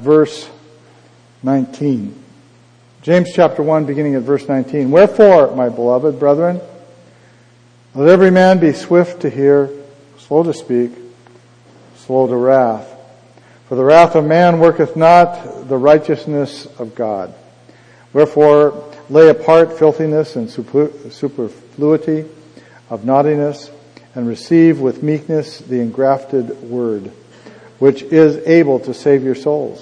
verse 19. James chapter 1, beginning at verse 19. Wherefore, my beloved brethren, let every man be swift to hear, slow to speak, slow to wrath. For the wrath of man worketh not the righteousness of God. Wherefore, lay apart filthiness and superfluity of naughtiness, and receive with meekness the engrafted word, which is able to save your souls.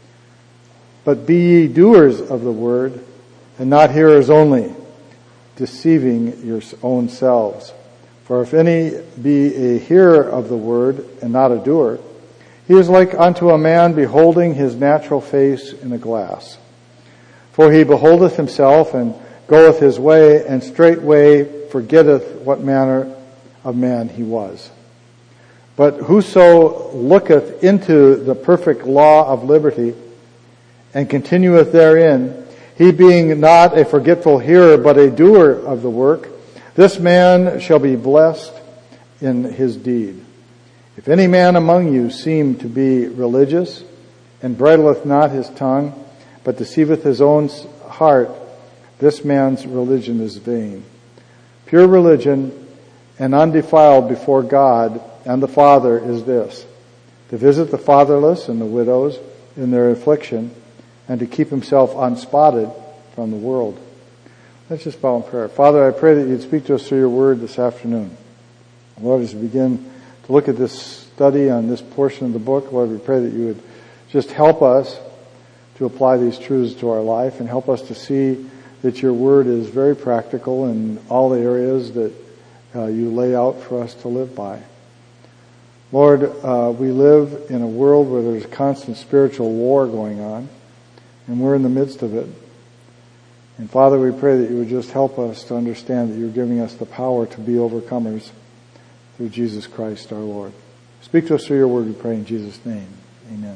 But be ye doers of the word, and not hearers only, deceiving your own selves. For if any be a hearer of the word, and not a doer, he is like unto a man beholding his natural face in a glass. For he beholdeth himself, and goeth his way, and straightway forgetteth what manner of man he was. But whoso looketh into the perfect law of liberty, and continueth therein, he being not a forgetful hearer, but a doer of the work, this man shall be blessed in his deed. If any man among you seem to be religious, and bridleth not his tongue, but deceiveth his own heart, this man's religion is vain. Pure religion and undefiled before God and the Father is this: to visit the fatherless and the widows in their affliction, and to keep himself unspotted from the world. Let's just bow in prayer. Father, I pray that you'd speak to us through your word this afternoon. Lord, as we begin to look at this study on this portion of the book, Lord, we pray that you would just help us to apply these truths to our life, and help us to see that your word is very practical in all the areas that you lay out for us to live by. Lord, we live in a world where there's constant spiritual war going on, and we're in the midst of it. And Father, we pray that you would just help us to understand that you're giving us the power to be overcomers through Jesus Christ our Lord. Speak to us through your word, we pray in Jesus' name. Amen.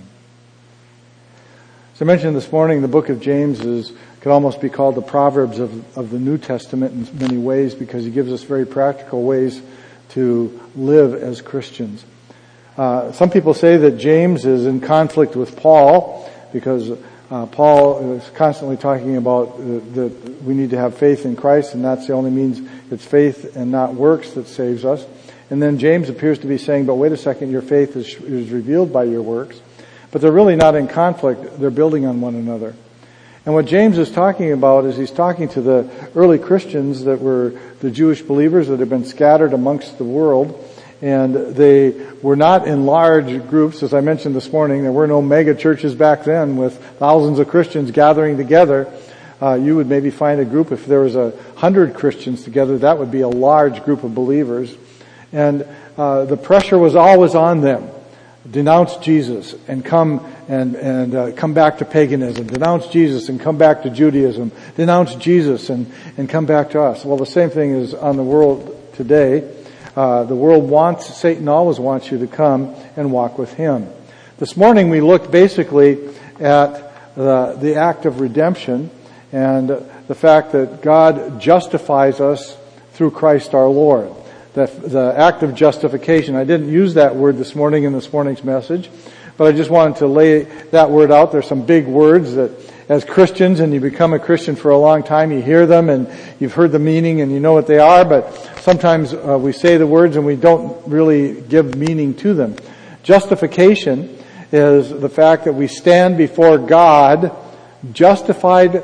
As I mentioned this morning, the book of James could almost be called the Proverbs of the New Testament in many ways, because he gives us very practical ways to live as Christians. Some people say that James is in conflict with Paul, because Paul is constantly talking about that we need to have faith in Christ, and that's the only means. It's faith and not works that saves us. And then James appears to be saying, but wait a second, your faith is revealed by your works. But they're really not in conflict. They're building on one another. And what James is talking about is he's talking to the early Christians that were the Jewish believers that had been scattered amongst the world. And they were not in large groups. As I mentioned this morning, there were no mega churches back then with thousands of Christians gathering together. You would maybe find a group, if there was 100 Christians together, that would be a large group of believers. And the pressure was always on them. Denounce Jesus and come back to paganism. Denounce Jesus and come back to Judaism. Denounce Jesus and come back to us. Well, the same thing is on the world today. The world Satan always wants you to come and walk with him. This morning we looked basically at the act of redemption and the fact that God justifies us through Christ our Lord. The act of justification. I didn't use that word this morning in this morning's message, but I just wanted to lay that word out. There's some big words that as Christians, and you become a Christian for a long time, you hear them and you've heard the meaning and you know what they are, but sometimes we say the words and we don't really give meaning to them. Justification is the fact that we stand before God justified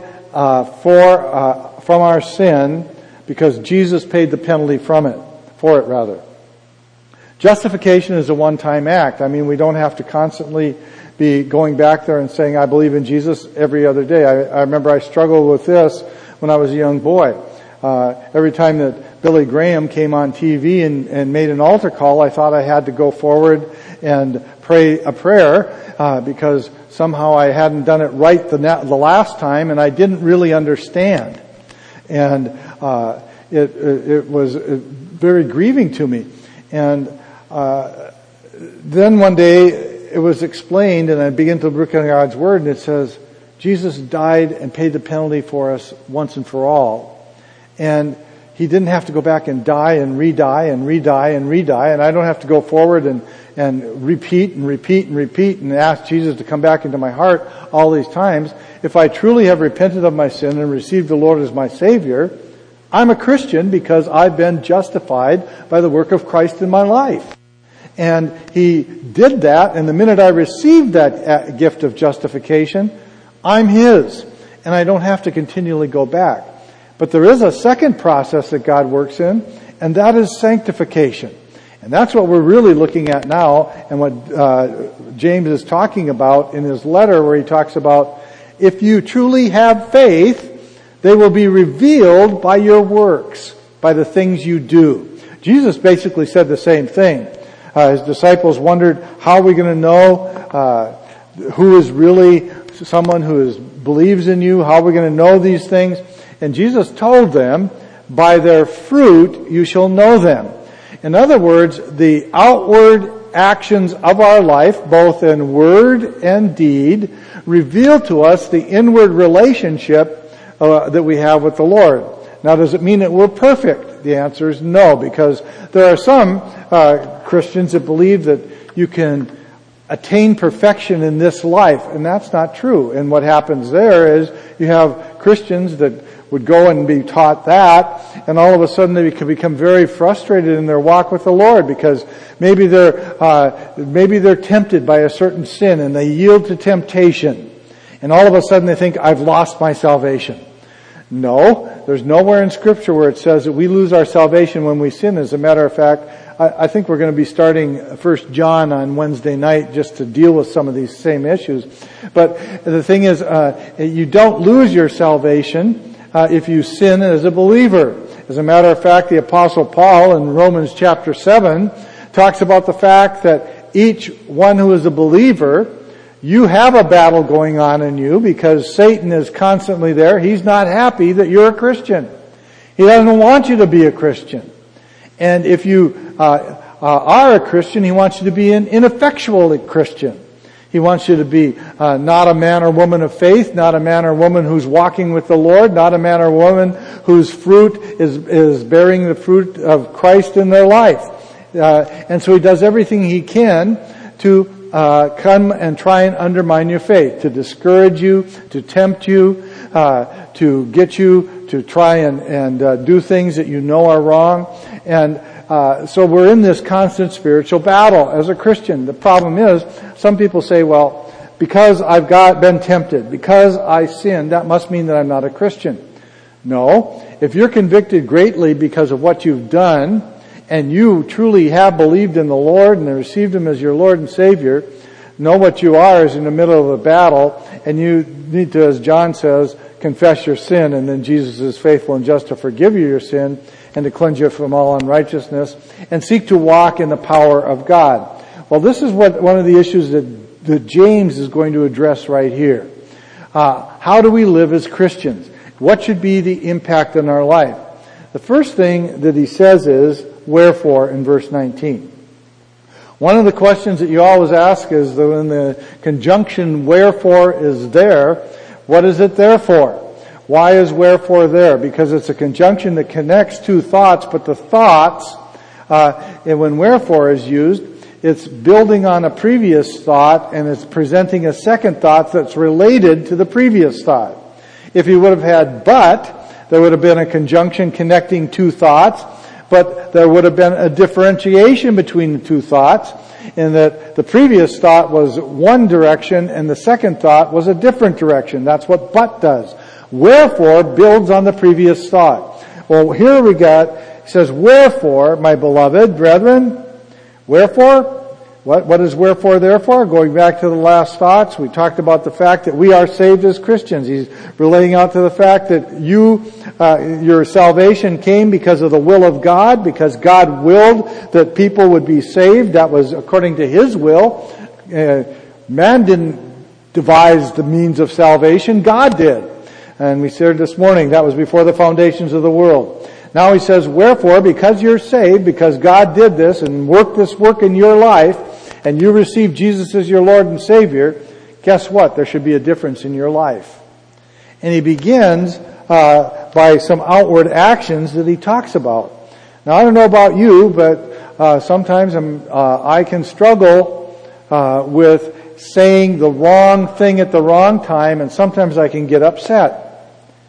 from our sin because Jesus paid the penalty for it rather. Justification is a one-time act. I mean, we don't have to constantly be going back there and saying, I believe in Jesus every other day. I remember I struggled with this when I was a young boy. Every time that Billy Graham came on TV and made an altar call, I thought I had to go forward and pray a prayer because somehow I hadn't done it right the last time and I didn't really understand. And it was very grieving to me. And then one day it was explained, and I began to look at God's Word, and it says, Jesus died and paid the penalty for us once and for all. And He didn't have to go back and die and re-die and re-die and re-die, and I don't have to go forward and repeat and ask Jesus to come back into my heart all these times. If I truly have repented of my sin and received the Lord as my Savior, I'm a Christian because I've been justified by the work of Christ in my life. And He did that, and the minute I received that gift of justification, I'm His. And I don't have to continually go back. But there is a second process that God works in, and that is sanctification. And that's what we're really looking at now, and what James is talking about in his letter, where he talks about, if you truly have faith, they will be revealed by your works, by the things you do. Jesus basically said the same thing. His disciples wondered, how are we going to know who is really someone who believes in you? How are we going to know these things? And Jesus told them, by their fruit you shall know them. In other words, the outward actions of our life, both in word and deed, reveal to us the inward relationship that we have with the Lord. Now, does it mean that we're perfect? The answer is no, because there are some Christians that believe that you can attain perfection in this life, and that's not true. And what happens there is you have Christians that would go and be taught that, and all of a sudden they can become very frustrated in their walk with the Lord, because maybe they're tempted by a certain sin and they yield to temptation, and all of a sudden they think, I've lost my salvation. No, there's nowhere in Scripture where it says that we lose our salvation when we sin. As a matter of fact, I think we're going to be starting 1 John on Wednesday night just to deal with some of these same issues. But the thing is, you don't lose your salvation if you sin as a believer. As a matter of fact, the Apostle Paul in Romans chapter 7 talks about the fact that each one who is a believer, you have a battle going on in you because Satan is constantly there. He's not happy that you're a Christian. He doesn't want you to be a Christian. And if you are a Christian, he wants you to be an ineffectual Christian. He wants you to be not a man or woman of faith, not a man or woman who's walking with the Lord, not a man or woman whose fruit is bearing the fruit of Christ in their life. And so he does everything he can to come and try and undermine your faith, to discourage you, to tempt you, to get you to try and do things that you know are wrong. And so we're in this constant spiritual battle as a Christian. The problem is, some people say, well, because I've been tempted, because I sinned, that must mean that I'm not a Christian. No. If you're convicted greatly because of what you've done, and you truly have believed in the Lord and received Him as your Lord and Savior, know what you are is in the middle of a battle, and you need to, as John says, confess your sin, and then Jesus is faithful and just to forgive you your sin and to cleanse you from all unrighteousness, and seek to walk in the power of God. Well, this is one of the issues that James is going to address right here. How do we live as Christians? What should be the impact in our life? The first thing that he says is, wherefore, in verse 19. One of the questions that you always ask is that when the conjunction wherefore is there, what is it there for? Why is wherefore there? Because it's a conjunction that connects two thoughts, but the thoughts, and when wherefore is used, it's building on a previous thought and it's presenting a second thought that's related to the previous thought. If you would have had but, there would have been a conjunction connecting two thoughts, but there would have been a differentiation between the two thoughts in that the previous thought was one direction and the second thought was a different direction. That's what but does. Wherefore builds on the previous thought. Well, here we got, it says, wherefore, my beloved brethren, wherefore? What is wherefore therefore? Going back to the last thoughts, we talked about the fact that we are saved as Christians. He's relating out to the fact that your salvation came because of the will of God, because God willed that people would be saved. That was according to His will. Man didn't devise the means of salvation. God did. And we said this morning, that was before the foundations of the world. Now he says, wherefore, because you're saved, because God did this and worked this work in your life, and you received Jesus as your Lord and Savior, guess what? There should be a difference in your life. And he begins by by some outward actions that he talks about. Now, I don't know about you, but sometimes I can struggle with saying the wrong thing at the wrong time, and sometimes I can get upset.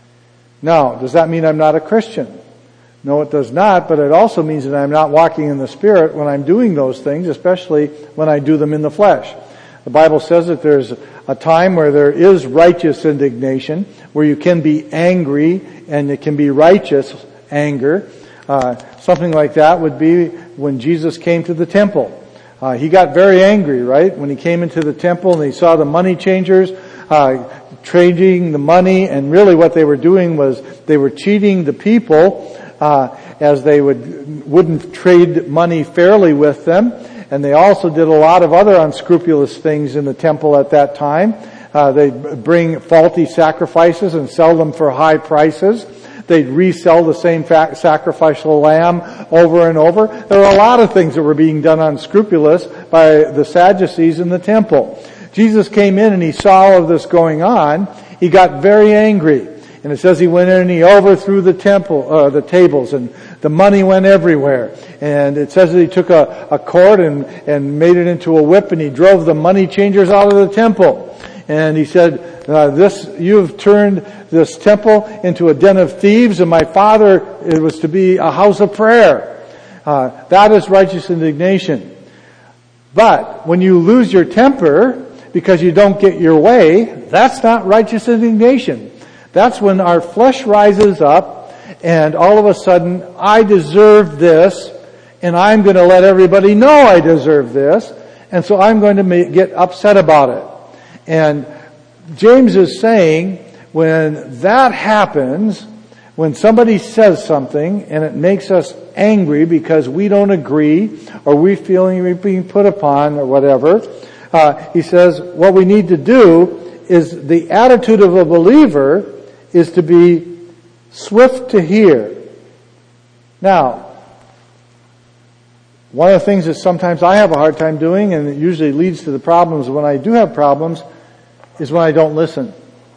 Now, does that mean I'm not a Christian? No, it does not, but it also means that I'm not walking in the Spirit when I'm doing those things, especially when I do them in the flesh. The Bible says that there's a time where there is righteous indignation, where you can be angry, and it can be righteous anger. Something like that would be when Jesus came to the temple. He got very angry, right? When he came into the temple and he saw the money changers trading the money, and really what they were doing was they were cheating the people as they wouldn't trade money fairly with them. And they also did a lot of other unscrupulous things in the temple at that time. They'd bring faulty sacrifices and sell them for high prices. They'd resell the same sacrificial lamb over and over. There were a lot of things that were being done unscrupulous by the Sadducees in the temple. Jesus came in and he saw all of this going on. He got very angry. And it says he went in and he overthrew the tables, and the money went everywhere. And it says that he took a cord and made it into a whip, and he drove the money changers out of the temple. And he said, you've turned this temple into a den of thieves, and my Father, it was to be a house of prayer. That is righteous indignation. But when you lose your temper because you don't get your way, that's not righteous indignation. That's when our flesh rises up and all of a sudden, I deserve this, and I'm going to let everybody know I deserve this, and so I'm going to get upset about it. And James is saying, when that happens, when somebody says something and it makes us angry because we don't agree, or we feel we're being put upon, or whatever, he says what we need to do is, the attitude of a believer is to be swift to hear. Now, one of the things that sometimes I have a hard time doing, and it usually leads to the problems when I do have problems, is when I don't listen.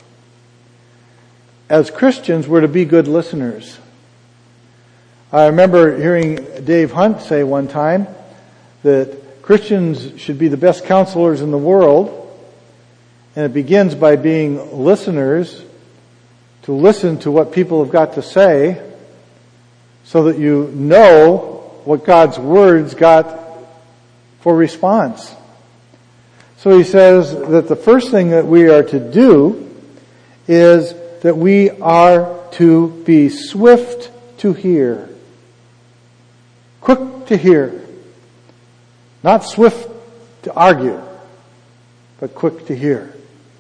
As Christians, we're to be good listeners. I remember hearing Dave Hunt say one time that Christians should be the best counselors in the world, and it begins by being listeners, to listen to what people have got to say, so that you know what God's Word's got for response. So he says that the first thing that we are to do is that we are to be swift to hear. Quick to hear. Not swift to argue, but quick to hear.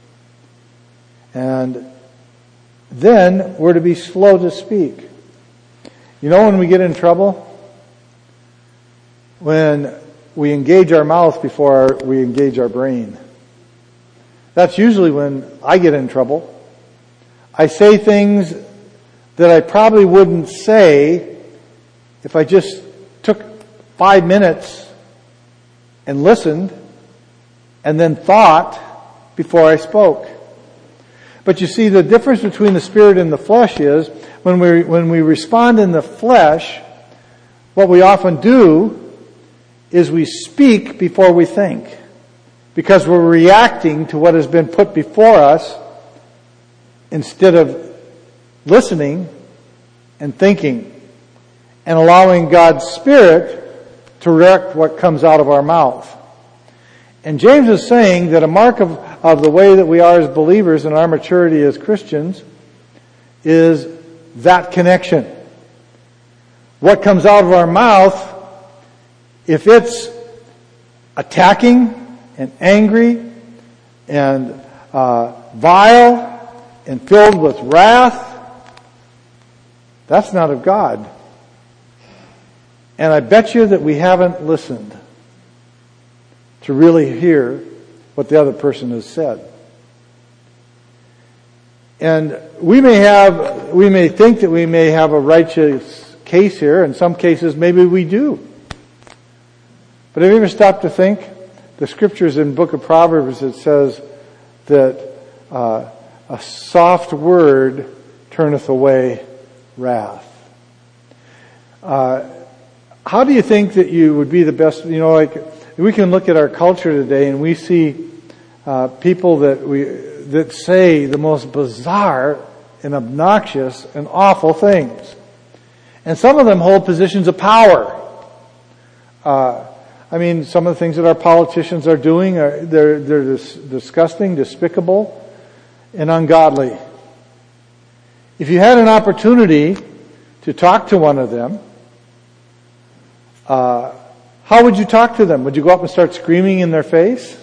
And then we're to be slow to speak. You know when we get in trouble? When we engage our mouth before we engage our brain. That's usually when I get in trouble. I say things that I probably wouldn't say if I just took 5 minutes and listened and then thought before I spoke. But you see, the difference between the spirit and the flesh is when we respond in the flesh, what we often do is we speak before we think, because we're reacting to what has been put before us instead of listening and thinking and allowing God's Spirit to direct what comes out of our mouth. And James is saying that a mark of the way that we are as believers and our maturity as Christians is that connection. What comes out of our mouth, if it's attacking and angry and vile and filled with wrath, that's not of God. And I bet you that we haven't listened to really hear what the other person has said. And we may think that we may have a righteous case here. In some cases, maybe we do. But have you ever stopped to think? The scriptures in the book of Proverbs, it says that a soft word turneth away wrath. How do you think that you would be the best? Like we can look at our culture today and we see people that say the most bizarre and obnoxious and awful things. And some of them hold positions of power. Some of the things that our politicians are doing, they're disgusting, despicable, and ungodly. If you had an opportunity to talk to one of them, how would you talk to them? Would you go up and start screaming in their face?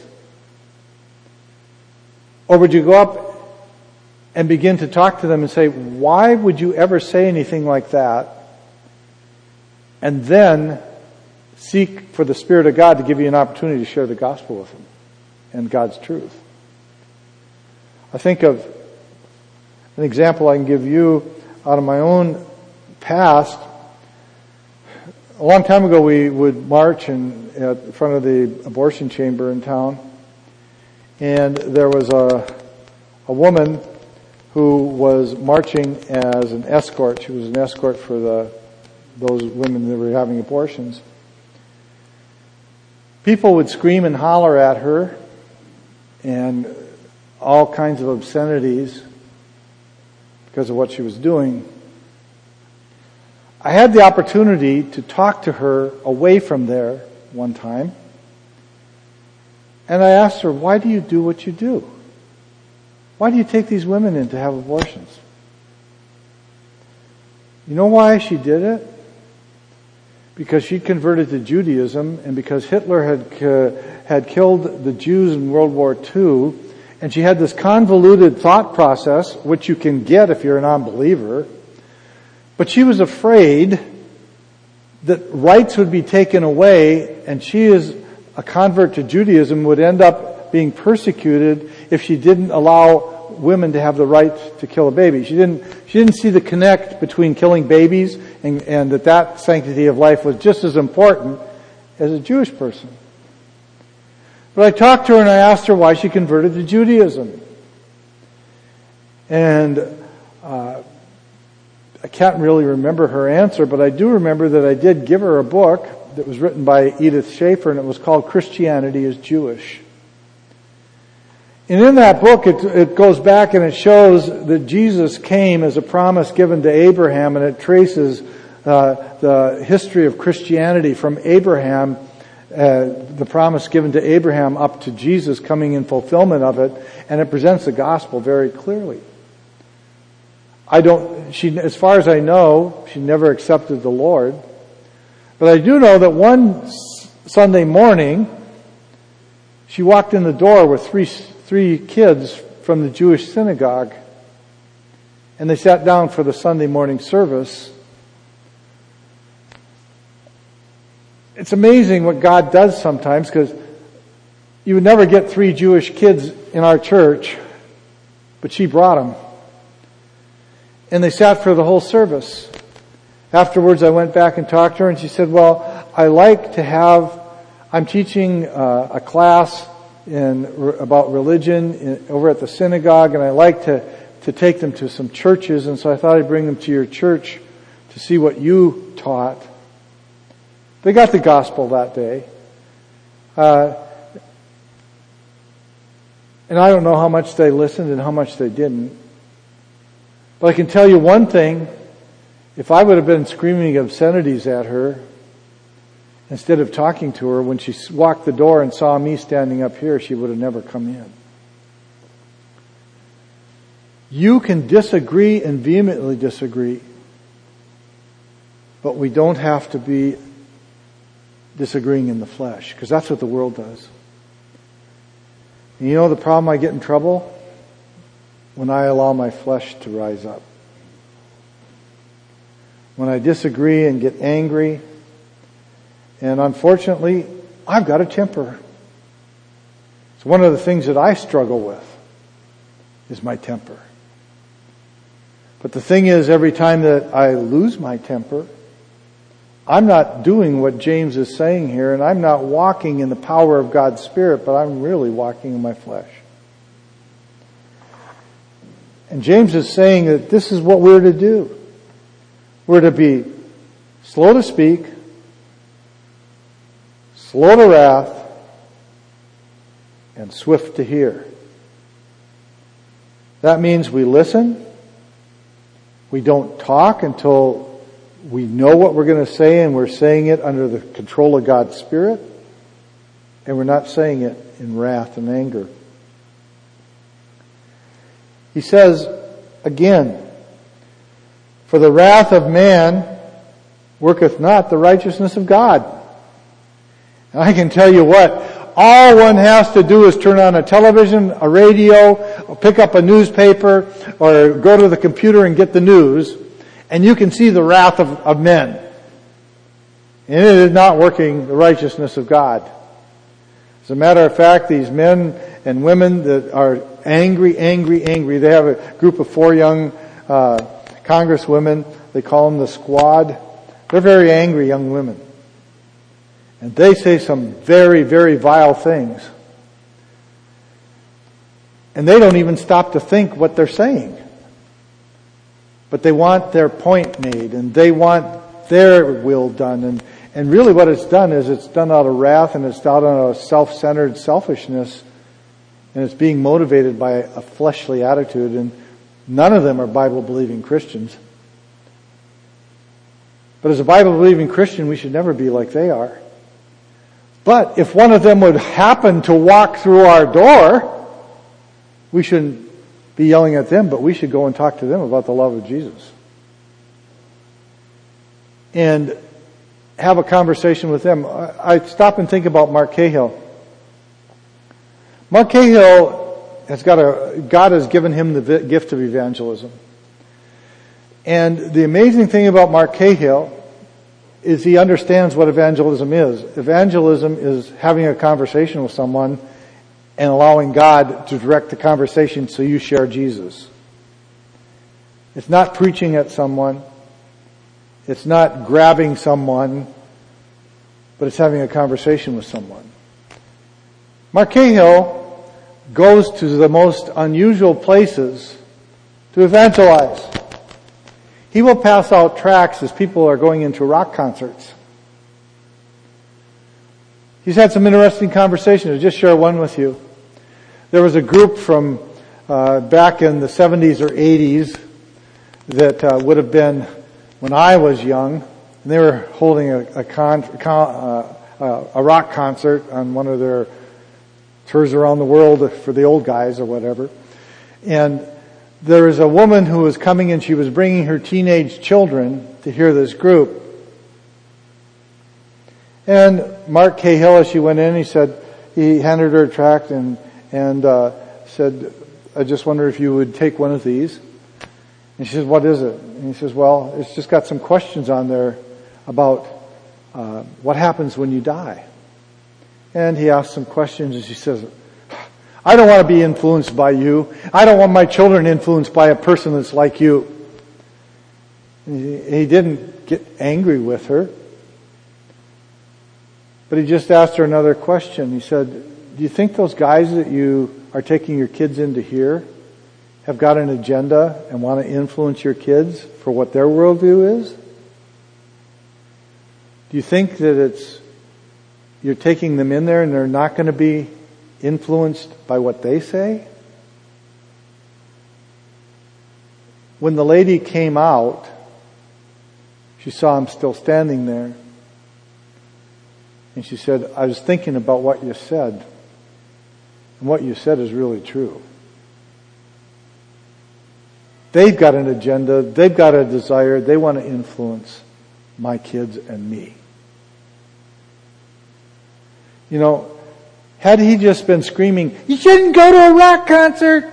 Or would you go up and begin to talk to them and say, why would you ever say anything like that? And then seek for the Spirit of God to give you an opportunity to share the gospel with them and God's truth. I think of an example I can give you out of my own past. A long time ago we would march in front of the abortion chamber in town. And there was a woman who was marching as an escort. She was an escort for those women that were having abortions. People would scream and holler at her and all kinds of obscenities because of what she was doing. I had the opportunity to talk to her away from there one time. And I asked her, why do you do what you do? Why do you take these women in to have abortions? You know why she did it? Because she converted to Judaism and because Hitler had killed the Jews in World War II, and she had this convoluted thought process, which you can get if you're a non-believer, but she was afraid that rights would be taken away, and she is a convert to Judaism would end up being persecuted if she didn't allow women to have the right to kill a baby. She didn't see the connect between killing babies and that sanctity of life was just as important as a Jewish person. But I talked to her and I asked her why she converted to Judaism. And I can't really remember her answer, but I do remember that I did give her a book that was written by Edith Schaefer, and it was called Christianity is Jewish. And in that book, it goes back and it shows that Jesus came as a promise given to Abraham, and it traces the history of Christianity from Abraham, the promise given to Abraham up to Jesus coming in fulfillment of it, and it presents the gospel very clearly. As far as I know, she never accepted the Lord. But I do know that one Sunday morning, she walked in the door with three kids from the Jewish synagogue, and they sat down for the Sunday morning service. It's amazing what God does sometimes, because you would never get 3 Jewish kids in our church, but she brought them. And they sat for the whole service. Afterwards, I went back and talked to her, and she said, well, I'm teaching a class about religion over at the synagogue, and I like to take them to some churches, and so I thought I'd bring them to your church to see what you taught. They got the gospel that day. And I don't know how much they listened and how much they didn't. But I can tell you one thing. If I would have been screaming obscenities at her, instead of talking to her, when she walked the door and saw me standing up here, she would have never come in. You can disagree and vehemently disagree, but we don't have to be disagreeing in the flesh, because that's what the world does. And you know the problem I get in trouble? When I allow my flesh to rise up. When I disagree and get angry. And unfortunately, I've got a temper. It's one of the things that I struggle with, is my temper. But the thing is, every time that I lose my temper, I'm not doing what James is saying here, and I'm not walking in the power of God's Spirit, but I'm really walking in my flesh. And James is saying that this is what we're to do. We're to be slow to speak, slow to wrath, and swift to hear. That means we listen. We don't talk until we know what we're going to say, and we're saying it under the control of God's Spirit. And we're not saying it in wrath and anger. He says, again, for the wrath of man worketh not the righteousness of God. And I can tell you what, all one has to do is turn on a television, a radio, or pick up a newspaper, or go to the computer and get the news, and you can see the wrath of men. And it is not working the righteousness of God. As a matter of fact, these men and women that are angry, they have a group of 4 young congresswomen, they call them the Squad. They're very angry young women. And they say some very, very vile things. And they don't even stop to think what they're saying. But they want their point made, and they want their will done. And really what it's done is it's done out of wrath, and it's done out of self-centered selfishness, and it's being motivated by a fleshly attitude, and none of them are Bible-believing Christians. But as a Bible-believing Christian, we should never be like they are. But if one of them would happen to walk through our door, we shouldn't be yelling at them, but we should go and talk to them about the love of Jesus. And have a conversation with them. I stop and think about Mark Cahill. Mark Cahill God has given him the gift of evangelism. And the amazing thing about Mark Cahill is he understands what evangelism is. Evangelism is having a conversation with someone and allowing God to direct the conversation so you share Jesus. It's not preaching at someone. It's not grabbing someone, but it's having a conversation with someone. Mark Cahill goes to the most unusual places to evangelize. He will pass out tracts as people are going into rock concerts. He's had some interesting conversations. I'll just share one with you. There was a group from back in the 70s or 80s that would have been when I was young. And they were holding a rock concert on one of their tours around the world for the old guys or whatever. And there was a woman who was coming and she was bringing her teenage children to hear this group. And Mark Cahill, as she went in, he handed her a tract and said, I just wonder if you would take one of these. And she says, what is it? And he says, well, it's just got some questions on there about what happens when you die. And he asked some questions and she says, I don't want to be influenced by you. I don't want my children influenced by a person that's like you. He didn't get angry with her. But he just asked her another question. He said, do you think those guys that you are taking your kids in to hear have got an agenda and want to influence your kids for what their worldview is? Do you think that you're taking them in there and they're not going to be influenced by what they say? When the lady came out, she saw him still standing there. And she said, I was thinking about what you said. And what you said is really true. They've got an agenda. They've got a desire. They want to influence my kids and me. You know, had he just been screaming, you shouldn't go to a rock concert,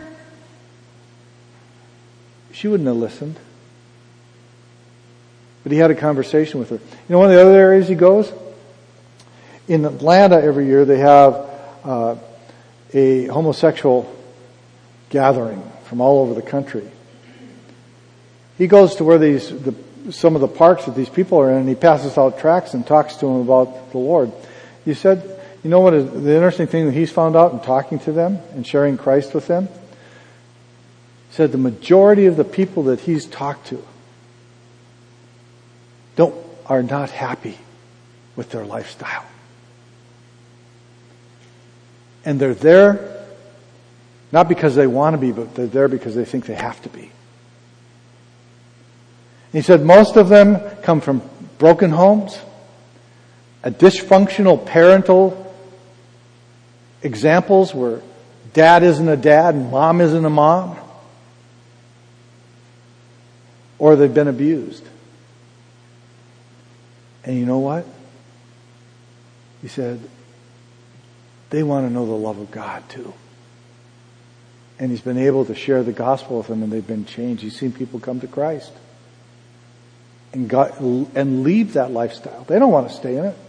she wouldn't have listened. But he had a conversation with her. You know, one of the other areas he goes? In Atlanta every year they have a homosexual gathering from all over the country. He goes to where some of the parks that these people are in, and he passes out tracts and talks to them about the Lord. He said, you know what is the interesting thing that he's found out in talking to them and sharing Christ with them? He said the majority of the people that he's talked to are not happy with their lifestyle. And they're there not because they want to be, but they're there because they think they have to be. He said most of them come from broken homes, a dysfunctional parental examples where dad isn't a dad and mom isn't a mom, or they've been abused. And you know what? He said, they want to know the love of God too. And he's been able to share the gospel with them and they've been changed. He's seen people come to Christ and leave that lifestyle. They don't want to stay in it.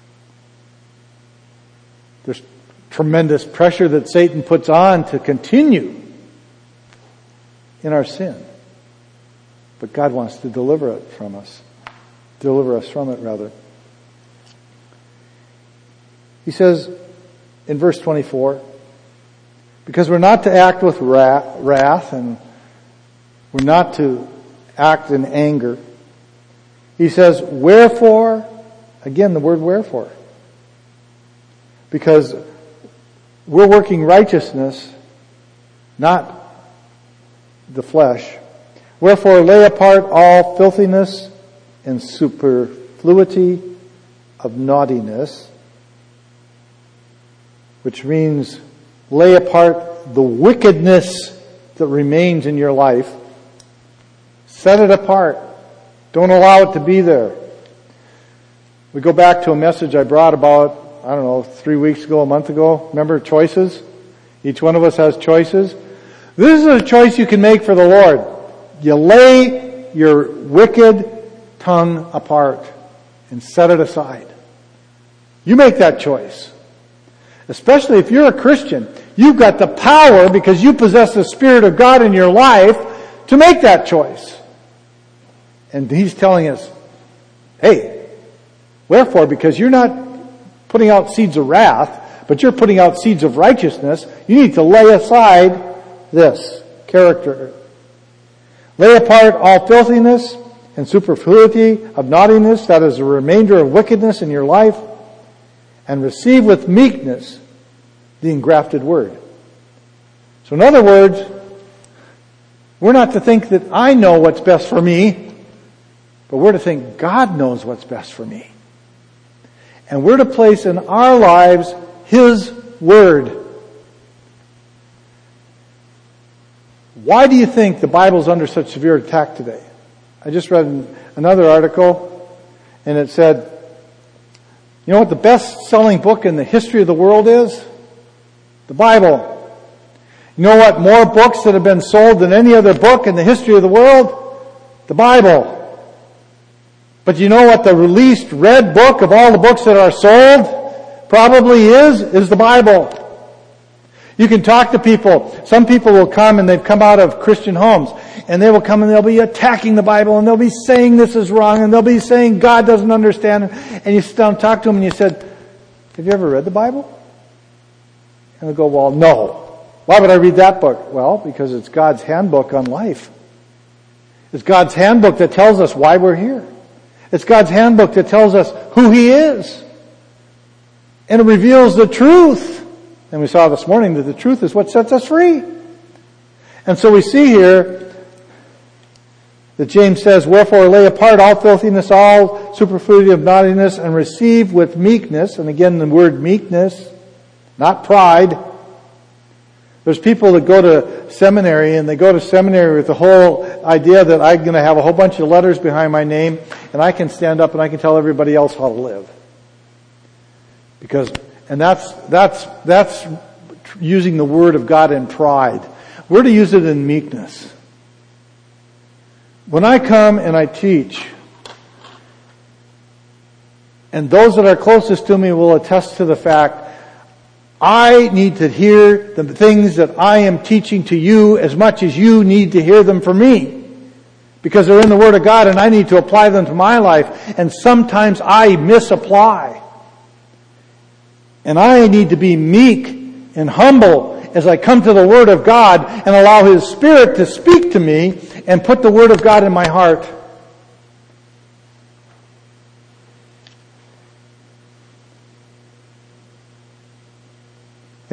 There's tremendous pressure that Satan puts on to continue in our sin. But God wants to deliver us from it rather. He says in verse 24, because we're not to act with wrath and we're not to act in anger. He says, wherefore, again the word wherefore. Because we're working righteousness, not the flesh. Wherefore lay apart all filthiness and superfluity of naughtiness, which means lay apart the wickedness that remains in your life. Set it apart. Don't allow it to be there. We go back to a message I brought about, 3 weeks ago, a month ago. Remember choices? Each one of us has choices. This is a choice you can make for the Lord. You lay your wicked tongue apart and set it aside. You make that choice. Especially if you're a Christian. You've got the power, because you possess the Spirit of God in your life, to make that choice. And he's telling us, hey, wherefore, because you're not putting out seeds of wrath, but you're putting out seeds of righteousness, you need to lay aside this character. Lay apart all filthiness and superfluity of naughtiness, that is the remainder of wickedness in your life, and receive with meekness the engrafted word. So in other words, we're not to think that I know what's best for me, but we're to think God knows what's best for me. And we're to place in our lives His Word. Why do you think the Bible's under such severe attack today? I just read another article, and it said, you know what the best-selling book in the history of the world is? The Bible. You know what more books that have been sold than any other book in the history of the world? The Bible. But you know what the released read book of all the books that are sold probably is the Bible. You can talk to people. Some people will come, and they've come out of Christian homes, and they will come and they'll be attacking the Bible, and they'll be saying this is wrong, and they'll be saying God doesn't understand. And you sit down and talk to them and you said, have you ever read the Bible? And they'll go, well, no. Why would I read that book? Well, because it's God's handbook on life. It's God's handbook that tells us why we're here. It's God's handbook that tells us who He is. And it reveals the truth. And we saw this morning that the truth is what sets us free. And so we see here that James says, wherefore lay apart all filthiness, all superfluity of naughtiness, and receive with meekness. And again, the word meekness, not pride. There's people that go to seminary, and they go to seminary with the whole idea that I'm going to have a whole bunch of letters behind my name, and I can stand up and I can tell everybody else how to live. And that's using the Word of God in pride. We're to use it in meekness. When I come and I teach, and those that are closest to me will attest to the fact, I need to hear the things that I am teaching to you as much as you need to hear them from me. Because they're in the Word of God and I need to apply them to my life. And sometimes I misapply. And I need to be meek and humble as I come to the Word of God and allow His Spirit to speak to me and put the Word of God in my heart.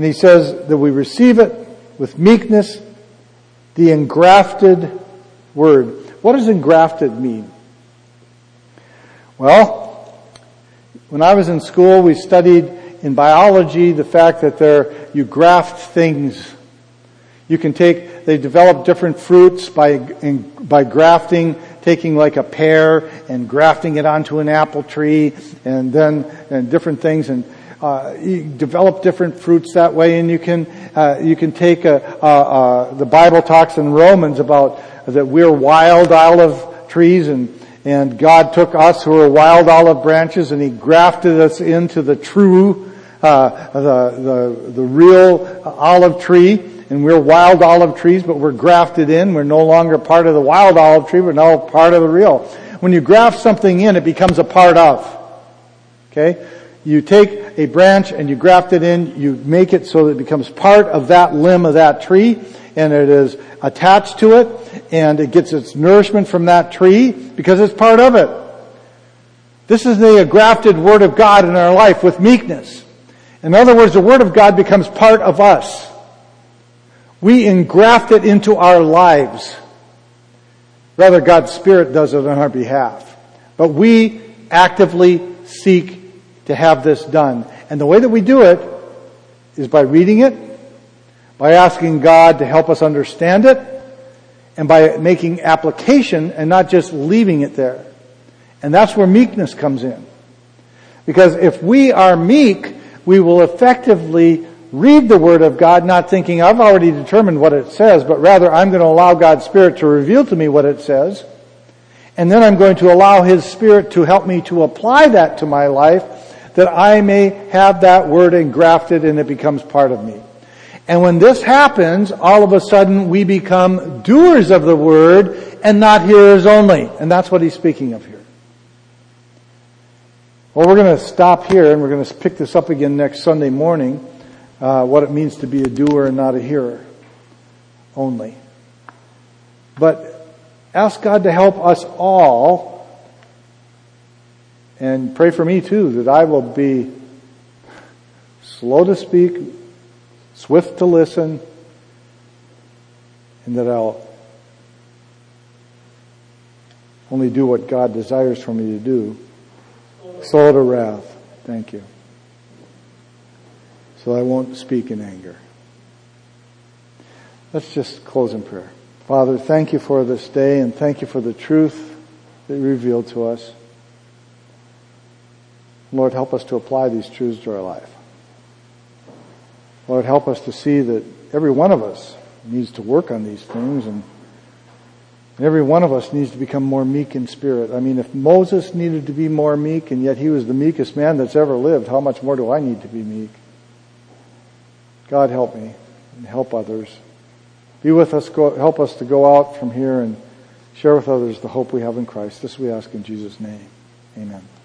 And he says that we receive it with meekness, the engrafted word. What does engrafted mean? Well, when I was in school, we studied in biology the fact that you graft things. They develop different fruits by grafting, taking like a pear and grafting it onto an apple tree and different things, and you develop different fruits that way. And you can take the Bible talks in Romans about that we're wild olive trees, and God took us who are wild olive branches and He grafted us into the true, the real olive tree. And we're wild olive trees, but we're grafted in. We're no longer part of the wild olive tree. We're now part of the real. When you graft something in, it becomes a part of. Okay? You take a branch and you graft it in. You make it so that it becomes part of that limb of that tree. And it is attached to it. And it gets its nourishment from that tree because it's part of it. This is the grafted Word of God in our life with meekness. In other words, the Word of God becomes part of us. We engraft it into our lives. Rather, God's Spirit does it on our behalf. But we actively seek to have this done. And the way that we do it is by reading it, by asking God to help us understand it, and by making application and not just leaving it there. And that's where meekness comes in. Because if we are meek, we will effectively read the Word of God not thinking, I've already determined what it says, but rather I'm going to allow God's Spirit to reveal to me what it says. And then I'm going to allow His Spirit to help me to apply that to my life, that I may have that Word engrafted and it becomes part of me. And when this happens, all of a sudden we become doers of the Word and not hearers only. And that's what he's speaking of here. Well, we're going to stop here and we're going to pick this up again next Sunday morning. What it means to be a doer and not a hearer only. But ask God to help us all, and pray for me too, that I will be slow to speak, swift to listen, and that I'll only do what God desires for me to do. Slow to wrath. Thank you. So I won't speak in anger. Let's just close in prayer. Father, thank you for this day and thank you for the truth that you revealed to us. Lord, help us to apply these truths to our life. Lord, help us to see that every one of us needs to work on these things, and every one of us needs to become more meek in spirit. I mean, if Moses needed to be more meek and yet he was the meekest man that's ever lived, how much more do I need to be meek? God, help me and help others. Be with us, help us to go out from here and share with others the hope we have in Christ. This we ask in Jesus' name. Amen.